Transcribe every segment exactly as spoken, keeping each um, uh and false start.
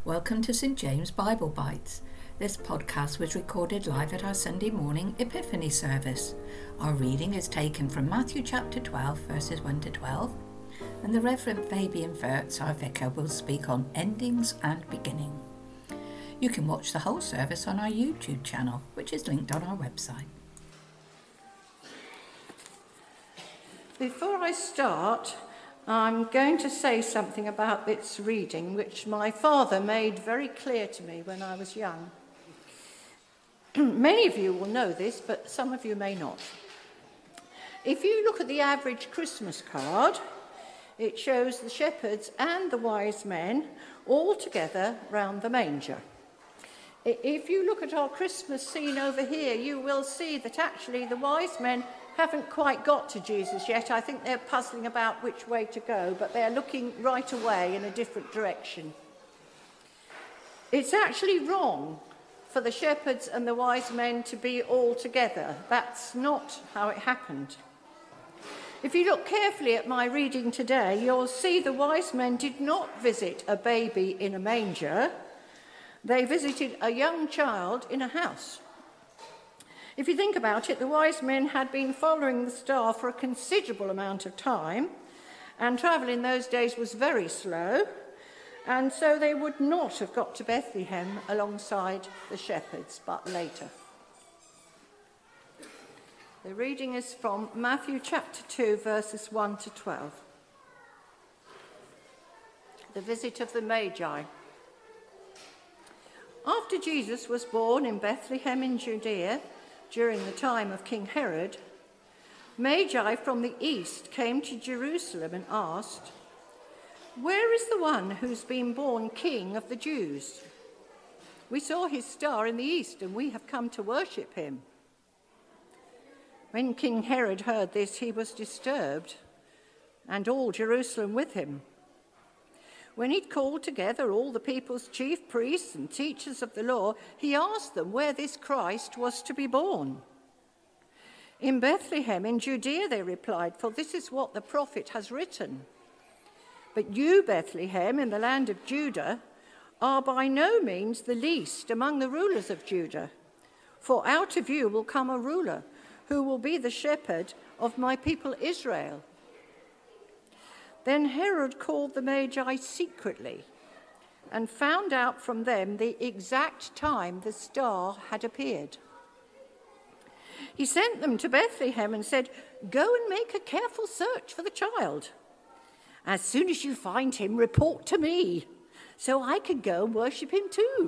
Welcome to Saint James Bible Bites. This podcast was recorded live at our Sunday morning Epiphany service. Our reading is taken from Matthew chapter twelve, verses one to twelve, and the Reverend Fabian Verts, our vicar, will speak on endings and beginning. You can watch the whole service on our YouTube channel, which is linked on our website. Before I start, I'm going to say something about this reading, which my father made very clear to me when I was young. Many of you will know this, but some of you may not. If you look at the average Christmas card, it shows the shepherds and the wise men all together round the manger. If you look at our Christmas scene over here, you will see that actually the wise men haven't quite got to Jesus yet. I think they're puzzling about which way to go, but they're looking right away in a different direction. It's actually wrong for the shepherds and the wise men to be all together. That's not how it happened. If you look carefully at my reading today, you'll see the wise men did not visit a baby in a manger. They visited a young child in a house. If you think about it, the wise men had been following the star for a considerable amount of time, and travel in those days was very slow, and so they would not have got to Bethlehem alongside the shepherds, but later. The reading is from Matthew chapter two, verses one to twelve. The visit of the Magi. After Jesus was born in Bethlehem in Judea, during the time of King Herod, Magi from the east came to Jerusalem and asked, "Where is the one who's been born King of the Jews? We saw his star in the east and we have come to worship him." When King Herod heard this, he was disturbed, and all Jerusalem with him. When he'd called together all the people's chief priests and teachers of the law, he asked them where this Christ was to be born. "In Bethlehem, in Judea," they replied, "for this is what the prophet has written. But you, Bethlehem, in the land of Judah, are by no means the least among the rulers of Judah, for out of you will come a ruler who will be the shepherd of my people Israel." Then Herod called the Magi secretly and found out from them the exact time the star had appeared. He sent them to Bethlehem and said, "Go and make a careful search for the child. As soon as you find him, report to me, so I can go and worship him too."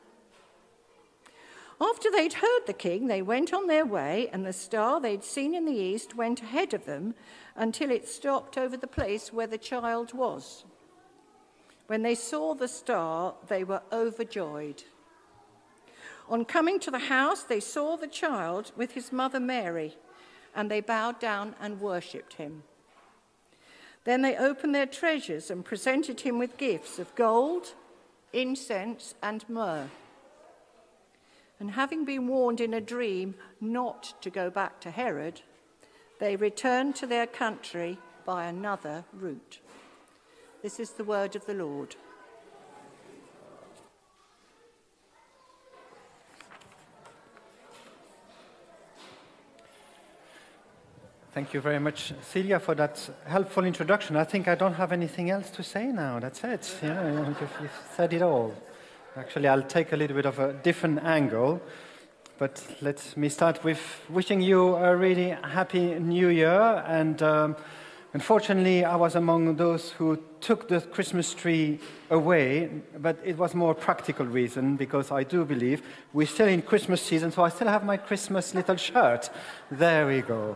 After they'd heard the king, they went on their way, and the star they'd seen in the east went ahead of them until it stopped over the place where the child was. When they saw the star, they were overjoyed. On coming to the house, they saw the child with his mother Mary, and they bowed down and worshipped him. Then they opened their treasures and presented him with gifts of gold, incense, and myrrh. And having been warned in a dream not to go back to Herod, they returned to their country by another route. This is the word of the Lord. Thank you very much, Celia, for that helpful introduction. I think I don't have anything else to say now. That's it. You know, you've, you've said it all. Actually, I'll take a little bit of a different angle, but let me start with wishing you a really happy New Year. And um, unfortunately, I was among those who took the Christmas tree away, but it was more practical reason, because I do believe we're still in Christmas season, so I still have my Christmas little shirt. There we go.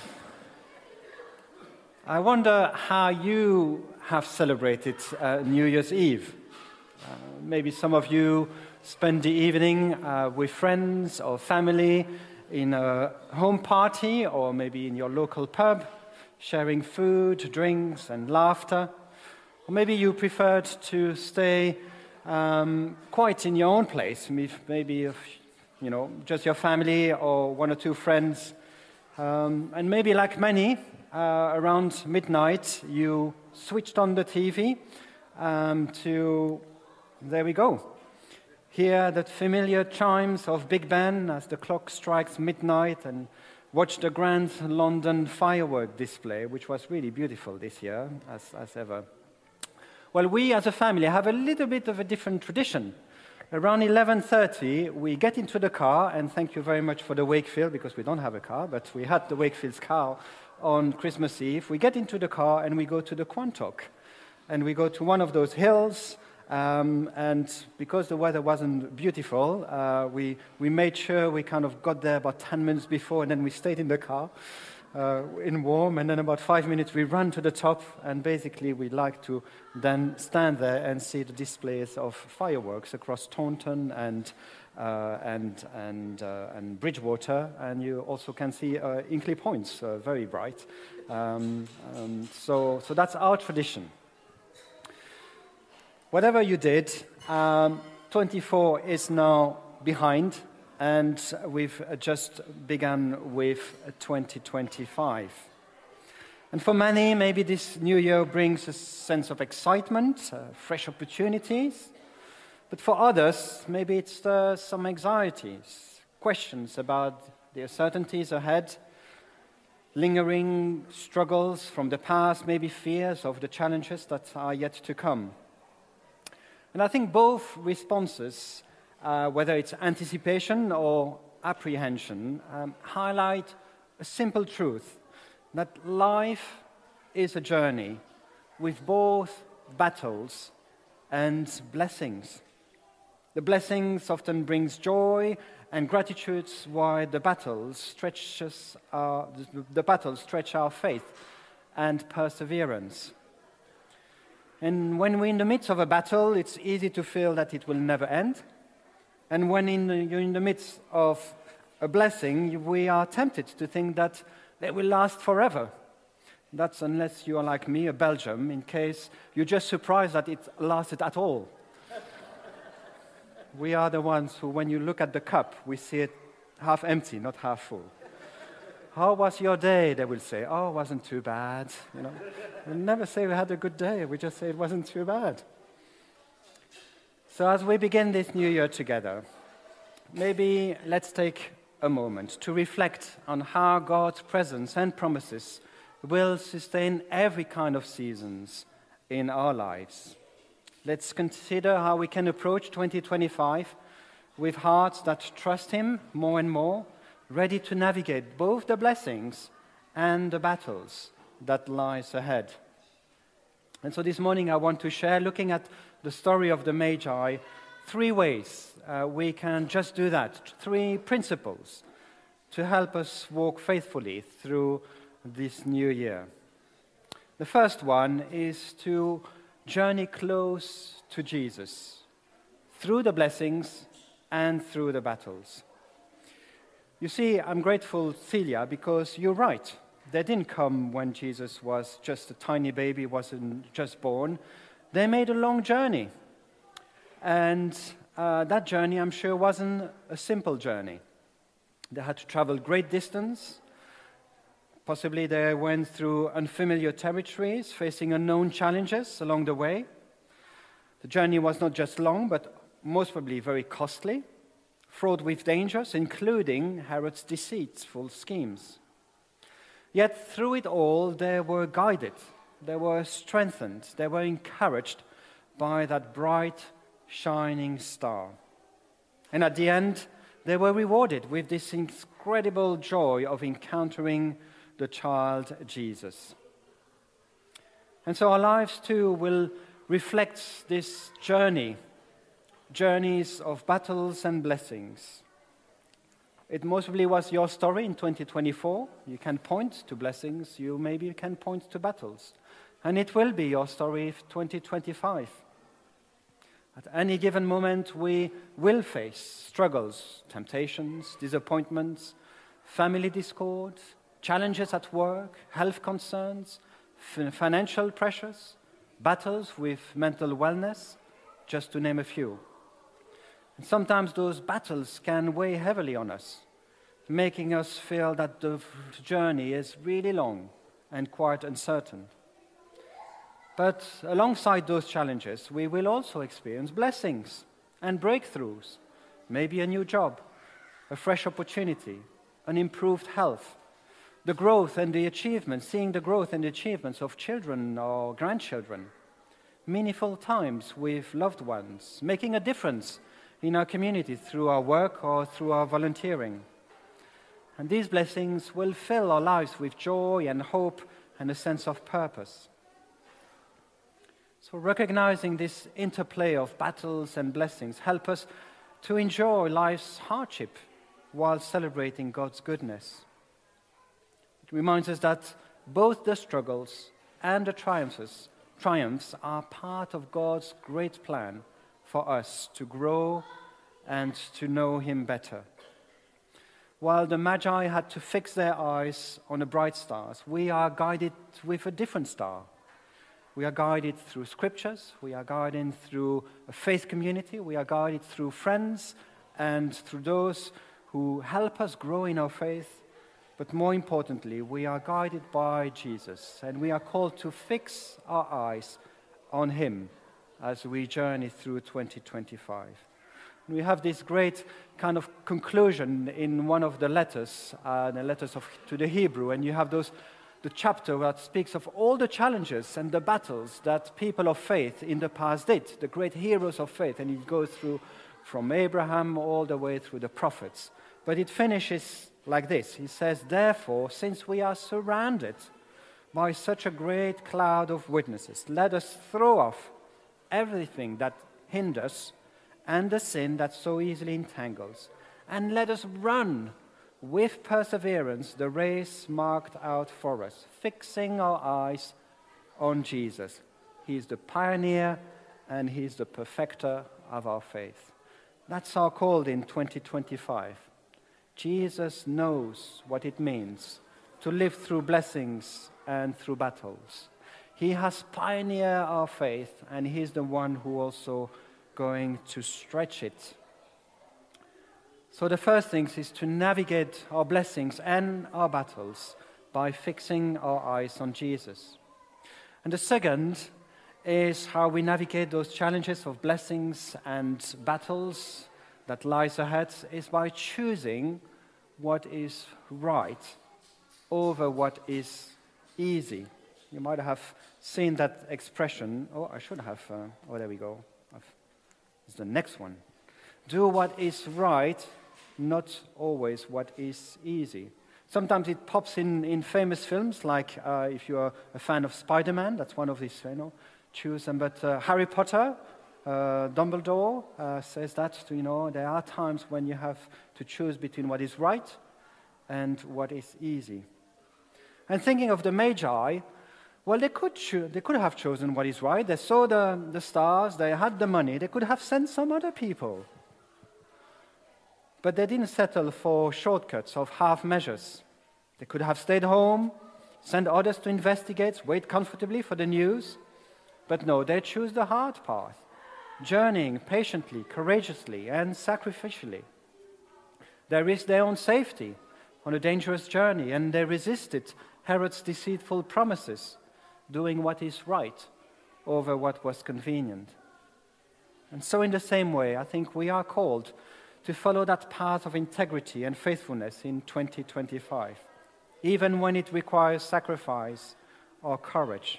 I wonder how you have celebrated uh, New Year's Eve. Uh, maybe some of you spend the evening uh, with friends or family in a home party, or maybe in your local pub, sharing food, drinks, and laughter. Or maybe you preferred to stay um, quite in your own place, maybe if, you know, just your family or one or two friends. Um, and maybe like many, uh, around midnight, you switched on the T V um, to there we go. Hear the familiar chimes of Big Ben as the clock strikes midnight, and watch the grand London firework display, which was really beautiful this year, as, as ever. Well, we as a family have a little bit of a different tradition. Around eleven thirty, we get into the car, and thank you very much for the Wakefield, because we don't have a car, but we had the Wakefield's car on Christmas Eve. We get into the car and we go to the Quantock. And we go to one of those hills, um, and because the weather wasn't beautiful, uh, we, we made sure we kind of got there about ten minutes before, and then we stayed in the car uh, in warm, and then about five minutes we ran to the top, and basically we like to then stand there and see the displays of fireworks across Taunton and uh, and and uh, and Bridgewater, and you also can see uh, Inkley Points, uh, very bright. Um, um, so so that's our tradition. Whatever you did, um, twenty-four is now behind, and we've just begun with twenty twenty-five. And for many, maybe this new year brings a sense of excitement, uh, fresh opportunities. But for others, maybe it's uh, some anxieties, questions about the uncertainties ahead, lingering struggles from the past, maybe fears of the challenges that are yet to come. And I think both responses, uh, whether it's anticipation or apprehension, um, highlight a simple truth, that life is a journey with both battles and blessings. The blessings often brings joy and gratitude, while the battles stretches our, the, the battles stretch our faith and perseverance. And when we're in the midst of a battle, it's easy to feel that it will never end. And when in the, you're in the midst of a blessing, we are tempted to think that they will last forever. That's unless you are like me, a Belgian, in case you're just surprised that it lasted at all. We are the ones who, when you look at the cup, we see it half empty, not half full. How was your day? They will say, oh, it wasn't too bad. You know, we never say we had a good day. We just say it wasn't too bad. So as we begin this new year together, maybe let's take a moment to reflect on how God's presence and promises will sustain every kind of seasons in our lives. Let's consider how we can approach twenty twenty-five with hearts that trust Him more and more, ready to navigate both the blessings and the battles that lies ahead. And so this morning I want to share, looking at the story of the Magi, three ways uh, we can just do that, three principles to help us walk faithfully through this new year. The first one is to journey close to Jesus through the blessings and through the battles. You see, I'm grateful, Celia, because you're right. They didn't come when Jesus was just a tiny baby, wasn't just born. They made a long journey. And uh, that journey, I'm sure, wasn't a simple journey. They had to travel great distance. Possibly they went through unfamiliar territories, facing unknown challenges along the way. The journey was not just long, but most probably very costly, fraught with dangers, including Herod's deceitful schemes. Yet through it all, they were guided, they were strengthened, they were encouraged by that bright, shining star. And at the end, they were rewarded with this incredible joy of encountering the child Jesus. And so our lives too will reflect this journey, journeys of battles and blessings. It mostly was your story in twenty twenty-four. You can point to blessings, you maybe can point to battles. And it will be your story in twenty twenty-five. At any given moment, we will face struggles, temptations, disappointments, family discord, challenges at work, health concerns, f- financial pressures, battles with mental wellness, just to name a few. And sometimes those battles can weigh heavily on us, making us feel that the journey is really long and quite uncertain. But alongside those challenges, we will also experience blessings and breakthroughs, maybe a new job, a fresh opportunity, an improved health, the growth and the achievements, seeing the growth and the achievements of children or grandchildren, meaningful times with loved ones, making a difference in our community through our work or through our volunteering. And these blessings will fill our lives with joy and hope and a sense of purpose. So recognizing this interplay of battles and blessings help us to enjoy life's hardship while celebrating God's goodness. It reminds us that both the struggles and the triumphs, triumphs are part of God's great plan for us to grow and to know Him better. While the Magi had to fix their eyes on the bright stars, we are guided with a different star. We are guided through scriptures, we are guided through a faith community, we are guided through friends and through those who help us grow in our faith. But more importantly, we are guided by Jesus, and we are called to fix our eyes on Him as we journey through twenty twenty-five. We have this great kind of conclusion in one of the letters, uh, the letters of, to the Hebrew, and you have those the chapter that speaks of all the challenges and the battles that people of faith in the past did, the great heroes of faith, and it goes through from Abraham all the way through the prophets. But it finishes like this. He says, "Therefore, since we are surrounded by such a great cloud of witnesses, let us throw off everything that hinders and the sin that so easily entangles, and let us run with perseverance the race marked out for us, fixing our eyes on Jesus. He is the pioneer and He is the perfecter of our faith." That's our call in twenty twenty-five. Jesus knows what it means to live through blessings and through battles. He has pioneered our faith, and He's the one who also going to stretch it. So the first thing is to navigate our blessings and our battles by fixing our eyes on Jesus. And the second is how we navigate those challenges of blessings and battles that lies ahead is by choosing what is right over what is easy. You might have seen that expression. Oh, I should have. Uh, oh, there we go. I've, it's the next one. Do what is right, not always what is easy. Sometimes it pops in, in famous films, like uh, if you're a fan of Spider-Man, that's one of these, you know, choose them. But uh, Harry Potter, uh, Dumbledore uh, says that, you know, there are times when you have to choose between what is right and what is easy. And thinking of the Magi, well, they could cho- they could have chosen what is right. They saw the, the stars, they had the money, they could have sent some other people. But they didn't settle for shortcuts of half measures. They could have stayed home, sent others to investigate, wait comfortably for the news. But no, they choose the hard path, journeying patiently, courageously, and sacrificially. They risked their own safety on a dangerous journey, and they resisted Herod's deceitful promises, doing what is right over what was convenient. And so in the same way, I think we are called to follow that path of integrity and faithfulness in twenty twenty-five, even when it requires sacrifice or courage.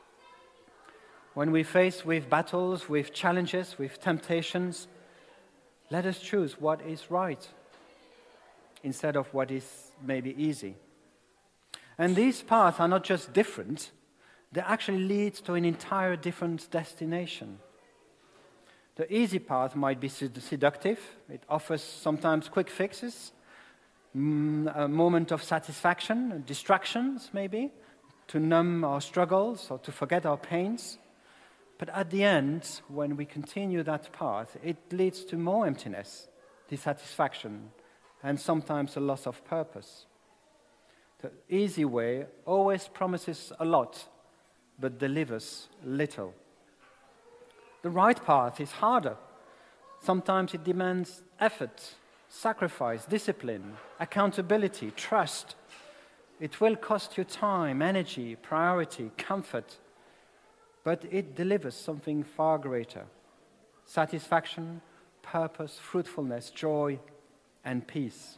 When we face with battles, with challenges, with temptations, let us choose what is right instead of what is maybe easy. And these paths are not just different, they actually lead to an entire different destination. The easy path might be seductive. It offers sometimes quick fixes, a moment of satisfaction, distractions maybe, to numb our struggles or to forget our pains. But at the end, when we continue that path, it leads to more emptiness, dissatisfaction, and sometimes a loss of purpose. The easy way always promises a lot, but delivers little. The right path is harder. Sometimes it demands effort, sacrifice, discipline, accountability, trust. It will cost you time, energy, priority, comfort. but it delivers something far greater: satisfaction, purpose, fruitfulness, joy, and peace.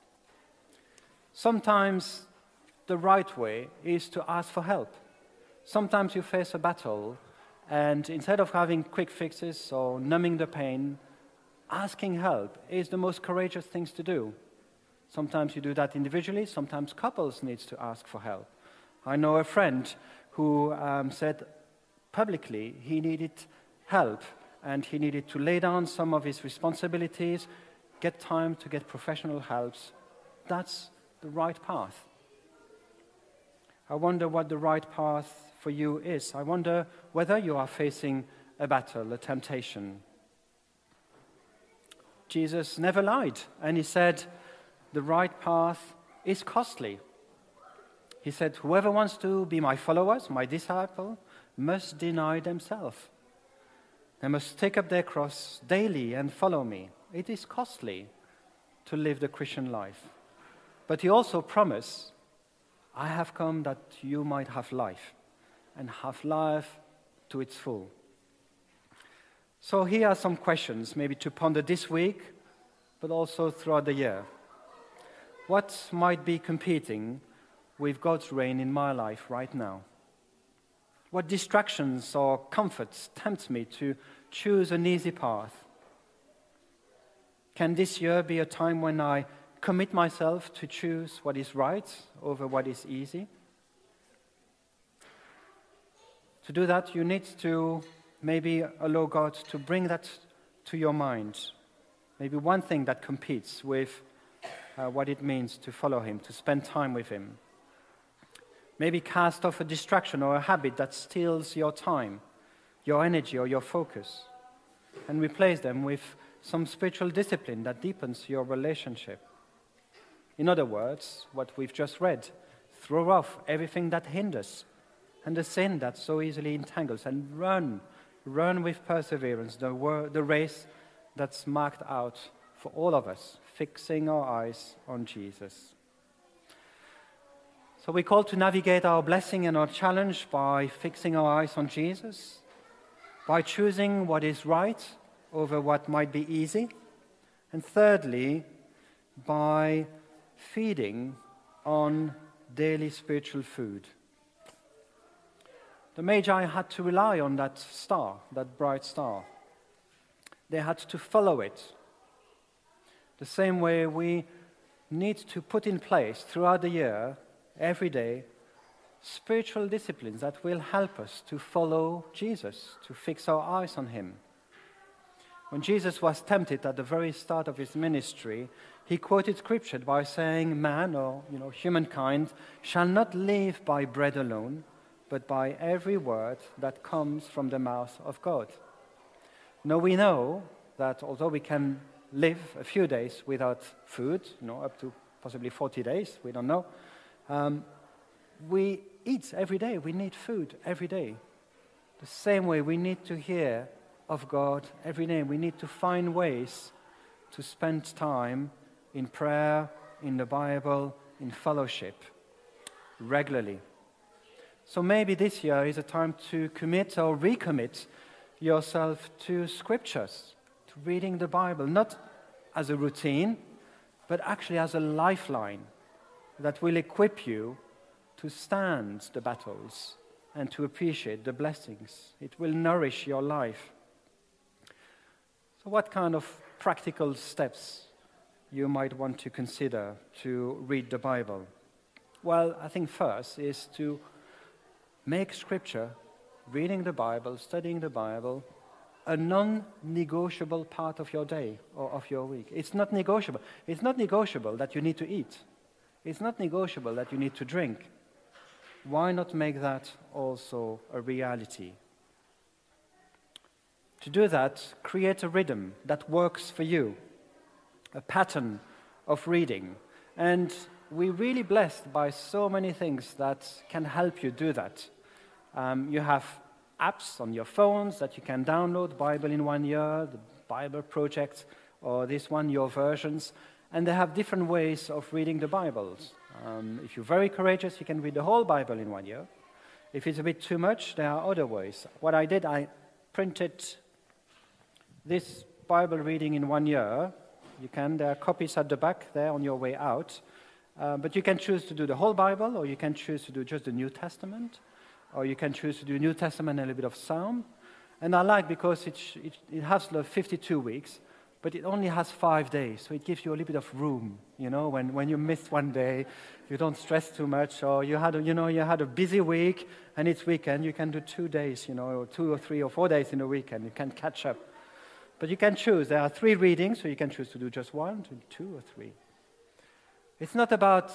Sometimes the right way is to ask for help. Sometimes you face a battle, and instead of having quick fixes or numbing the pain, asking help is the most courageous things to do. Sometimes you do that individually, sometimes couples need to ask for help. I know a friend who um, said publicly he needed help and he needed to lay down some of his responsibilities, get time to get professional help. That's the right path. I wonder what the right path for you is. I wonder whether you are facing a battle, a temptation. Jesus never lied, and he said the right path is costly. He said, whoever wants to be my followers, my disciple, must deny themselves. They must take up their cross daily and follow me. It is costly to live the Christian life. But he also promised, I have come that you might have life, and have life to its full. So here are some questions, maybe to ponder this week, but also throughout the year. What might be competing with God's reign in my life right now? What distractions or comforts tempt me to choose an easy path? Can this year be a time when I commit myself to choose what is right over what is easy? To do that, you need to maybe allow God to bring that to your mind. Maybe one thing that competes with uh, what it means to follow him, to spend time with him. Maybe cast off a distraction or a habit that steals your time, your energy, or your focus, and replace them with some spiritual discipline that deepens your relationship. In other words, what we've just read, throw off everything that hinders and the sin that so easily entangles, and run, run with perseverance the, wor- the race that's marked out for all of us, fixing our eyes on Jesus. So we're called to navigate our blessing and our challenge by fixing our eyes on Jesus, by choosing what is right over what might be easy, and thirdly, by feeding on daily spiritual food. The Magi had to rely on that star, that bright star. They had to follow it. The same way we need to put in place throughout the year, every day, spiritual disciplines that will help us to follow Jesus, to fix our eyes on him. When Jesus was tempted at the very start of his ministry, he quoted scripture by saying, man, or you know, humankind, shall not live by bread alone, but by every word that comes from the mouth of God. Now we know that although we can live a few days without food, you know, up to possibly forty days, we don't know, um, we eat every day, we need food every day. The same way we need to hear of God every day. We need to find ways to spend time in prayer, in the Bible, in fellowship, regularly. So maybe this year is a time to commit or recommit yourself to scriptures, to reading the Bible, not as a routine, but actually as a lifeline that will equip you to stand the battles and to appreciate the blessings. It will nourish your life. So what kind of practical steps you might want to consider to read the Bible? Well, I think first is to make Scripture, reading the Bible, studying the Bible, a non-negotiable part of your day or of your week. It's not negotiable. It's not negotiable that you need to eat. It's not negotiable that you need to drink. Why not make that also a reality? To do that, create a rhythm that works for you, a pattern of reading. And we're really blessed by so many things that can help you do that. Um, you have apps on your phones that you can download, Bible in One Year, the Bible Project, or this one, Your Versions, and they have different ways of reading the Bibles. Um, if you're very courageous, you can read the whole Bible in one year. If it's a bit too much, there are other ways. What I did, I printed this Bible reading in one year. You can, there are copies at the back there on your way out. Uh, but you can choose to do the whole Bible, or you can choose to do just the New Testament, or you can choose to do New Testament and a little bit of Psalm. And I like because it, it, it has fifty-two weeks, but it only has five days, so it gives you a little bit of room. You know, when, when you miss one day, you don't stress too much, or you had a, you know you had a busy week and it's weekend, you can do two days, you know, or two or three or four days in a weekend. You can catch up. But you can choose. There are three readings, so you can choose to do just one, two, or three. It's not about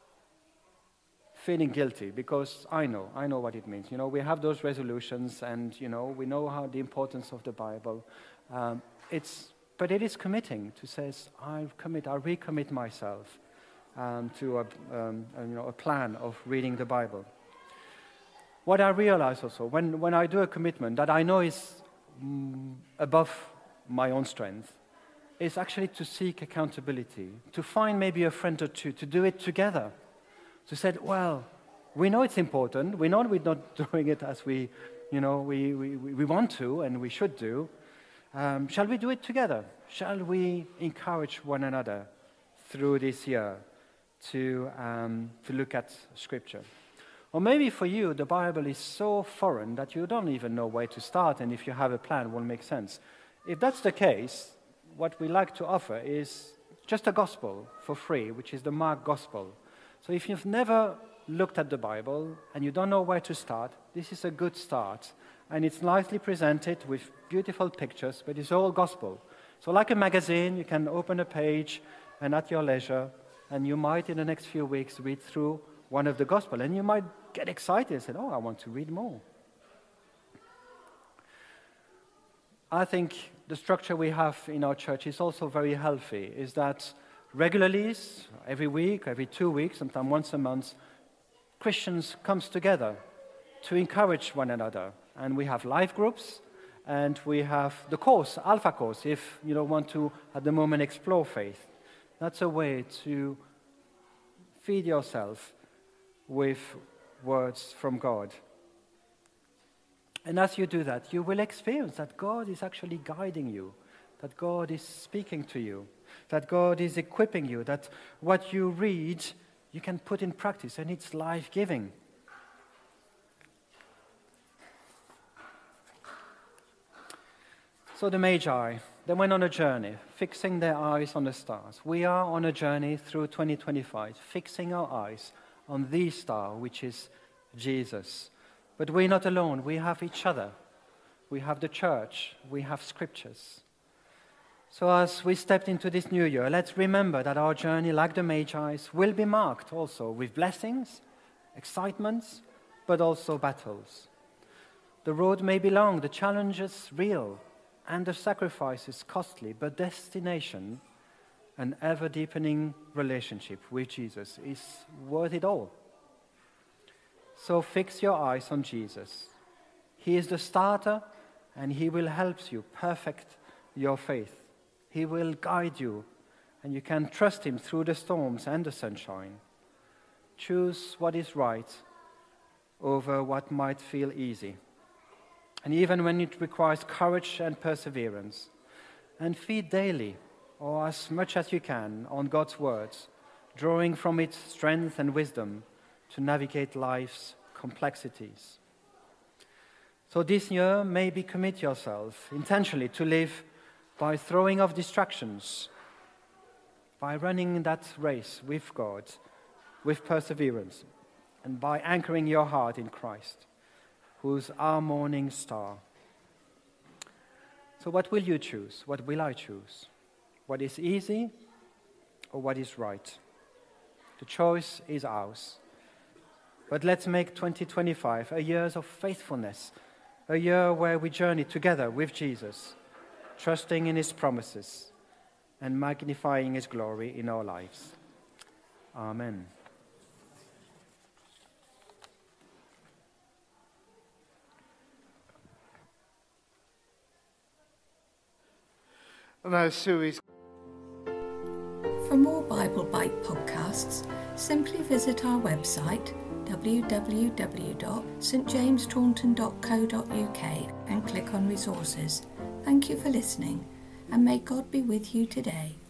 feeling guilty, because I know, I know what it means. You know, we have those resolutions, and you know, we know how the importance of the Bible. Um, it's, but it is committing to say, I commit, I recommit myself um, to a, um, a, you know, a plan of reading the Bible. What I realize also, when when I do a commitment that I know is mm, above my own strength, is actually to seek accountability, to find maybe a friend or two, to do it together. To say, well, we know it's important, we know we're not doing it as we, you know, we, we, we want to and we should do. Um, shall we do it together? Shall we encourage one another through this year to, um, to look at Scripture? Or maybe for you, the Bible is so foreign that you don't even know where to start, and if you have a plan, it won't make sense. If that's the case, what we like to offer is just a gospel for free, which is the Mark Gospel. So if you've never looked at the Bible and you don't know where to start, this is a good start. And it's nicely presented with beautiful pictures, but it's all gospel. So like a magazine, you can open a page and at your leisure, and you might in the next few weeks read through one of the gospel, and you might get excited and say, oh, I want to read more. I think the structure we have in our church is also very healthy, is that regularly, every week, every two weeks, sometimes once a month, Christians comes together to encourage one another. And we have life groups, and we have the course, Alpha course, if you don't want to, at the moment, explore faith. That's a way to feed yourself with words from God. And as you do that, you will experience that God is actually guiding you, that God is speaking to you, that God is equipping you, that what you read, you can put in practice, and it's life-giving. So the Magi, they went on a journey, fixing their eyes on the stars. We are on a journey through twenty twenty-five, fixing our eyes on the star, which is Jesus. But we're not alone. We have each other. We have the church. We have scriptures. So as we stepped into this new year, let's remember that our journey, like the Magi's, will be marked also with blessings, excitements, but also battles. The road may be long, the challenges real, and the sacrifices costly, but destination, an ever-deepening relationship with Jesus, is worth it all. So fix your eyes on Jesus. He is the starter, and he will help you perfect your faith. He will guide you, and you can trust him through the storms and the sunshine. Choose what is right over what might feel easy, and even when it requires courage and perseverance. And feed daily, or as much as you can, on God's words, drawing from its strength and wisdom to navigate life's complexities. So this year, maybe commit yourself intentionally to live by throwing off distractions, by running that race with God, with perseverance, and by anchoring your heart in Christ, who's our morning star. So what will you choose? What will I choose? What is easy or what is right? The choice is ours. But let's make twenty twenty-five a year of faithfulness, a year where we journey together with Jesus, trusting in his promises and magnifying his glory in our lives. Amen. And our series. For more Bible Bite podcasts, simply visit our website w w w dot st james taunton dot co dot u k and click on resources. Thank you for listening, and may God be with you today.